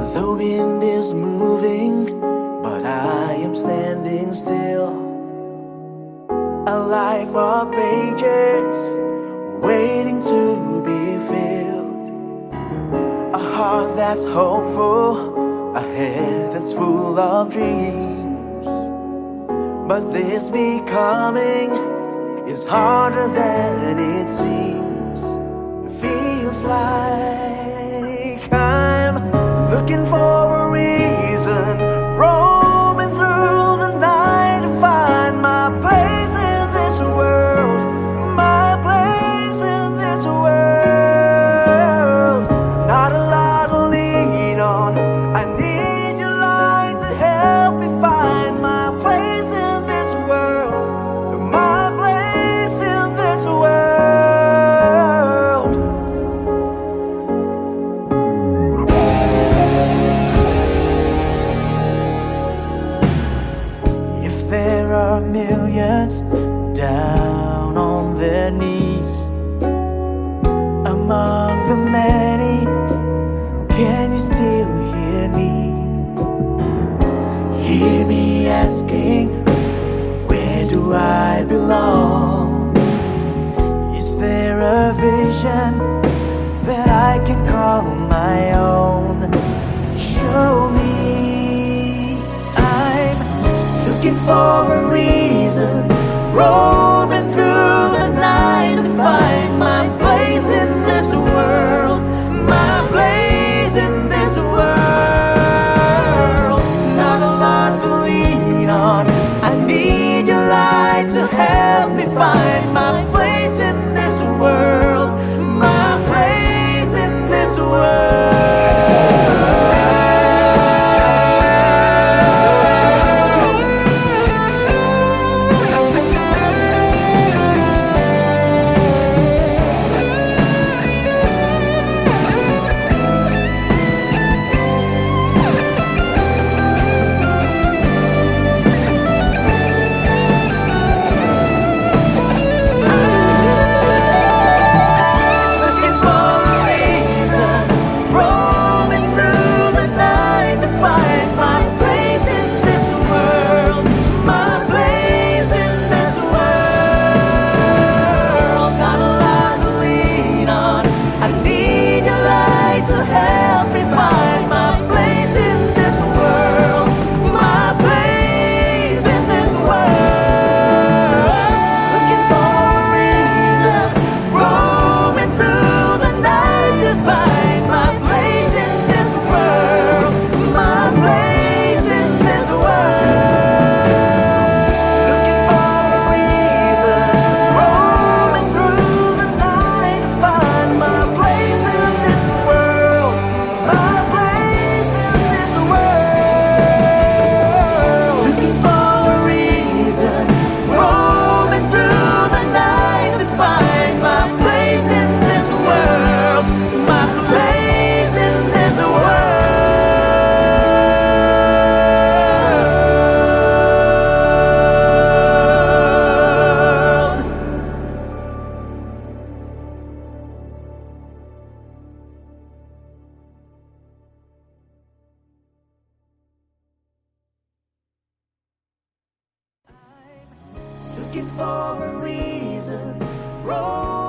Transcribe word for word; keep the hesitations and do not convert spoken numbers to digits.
The wind is moving, but I am standing still. A life of pages waiting to be filled. A heart that's hopeful, a head that's full of dreams. But this becoming is harder than it seems. It feels like I'm looking for a reason, roaming through the night to find my place in this world, my place in this world. Not a lot to lean on, I need your light to help me find my place in this world, my place in this world. If there are millions down on their knees among the many, can you still hear me? Hear me asking, where do I belong? Is there a vision that I can call my own? Show me. I'm looking for a reason, roaming through the night to find my place in this world, my place in this world. Not a lot to lean on, I need your light to help me find my place in this world, my place in this world. Looking for a reason,